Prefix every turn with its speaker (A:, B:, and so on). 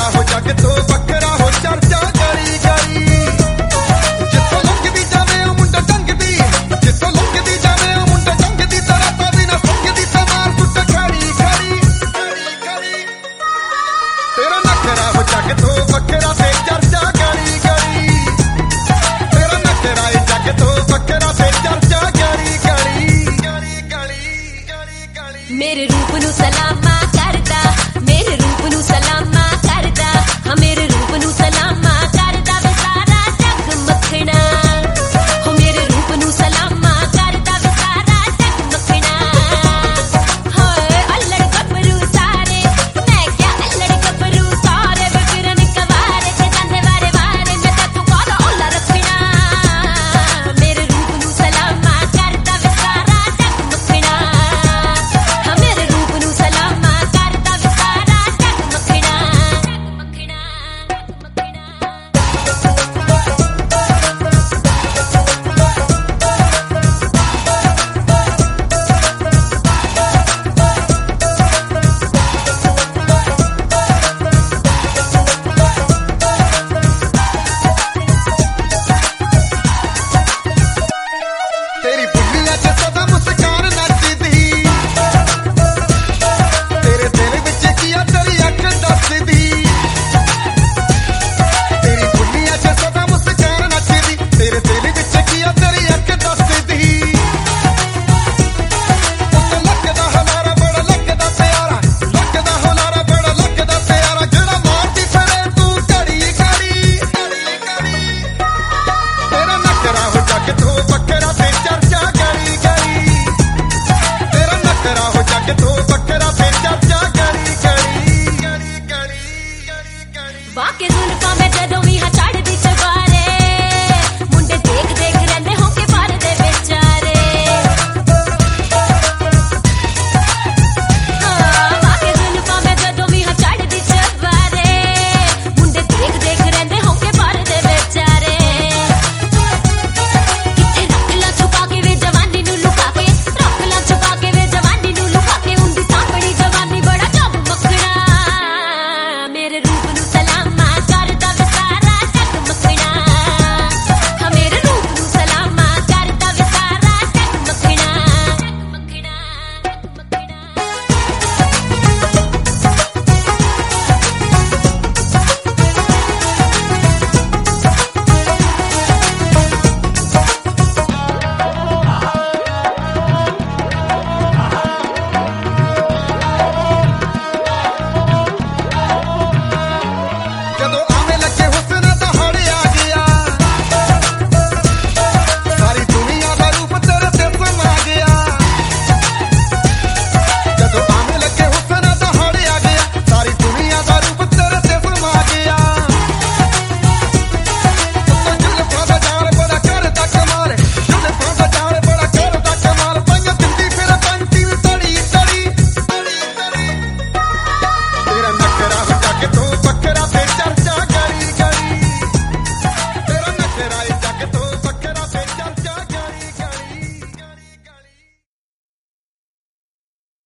A: नखरा हो जग तो बखरा हो चर्चा गली गली जिथों लंघदी जावे ओ मुंडा टंगदी जिथों लंघदी जावे ओ मुंडा टंगदी तरा ता बिना संगदी ते मार कुट खड़ी खड़ी खड़ी तेरा नखरा हो जग तो बखरा ते चर्चा गली गली तेरा नखरा है जग तो बखरा ते चर्चा गली गली गली गली गली
B: मेरे रूप नू सलामा करदा मेरे रूप नू सलामा करदा हाँ मेरे रूप नू सलामा करदा वे सारा जग मखना हो मेरे रूप नू सलामा करदा वे सारा जग मखना हाय अल्लड़ गबरू सारे मैं क्या अल्लड़ गबरू सारे वे फिरन कवारे ते जांदे वारे वारे मैं तू कोला ओला रखना मेरे रूप नू सलामा करदा वे सारा जग मखना हाँ मेरे रूप नू सलामा करदा वे सारा जग मखना मखना
A: तेरी बुढ़िया च सदा मुस्कान नचदी तेरे दिल विच किया तेरी अख दसदी तेरी बुढ़िया च सदा मुस्कान नचदी तेरे दिल विच किया तेरी अख दसदी उत्ते लगदा हलारा बड़ा लगदा प्यारा लगदा हलारा बड़ा लगदा प्यारा जेड़ा मारदी फिरे तू घड़ी घड़ी तेरा नखरा हो जग तो बखरा ते चर्चा गली गली तेरा नखरा हो जग तो बखरा ते चर्चा गली गली गली गली गली
B: बाके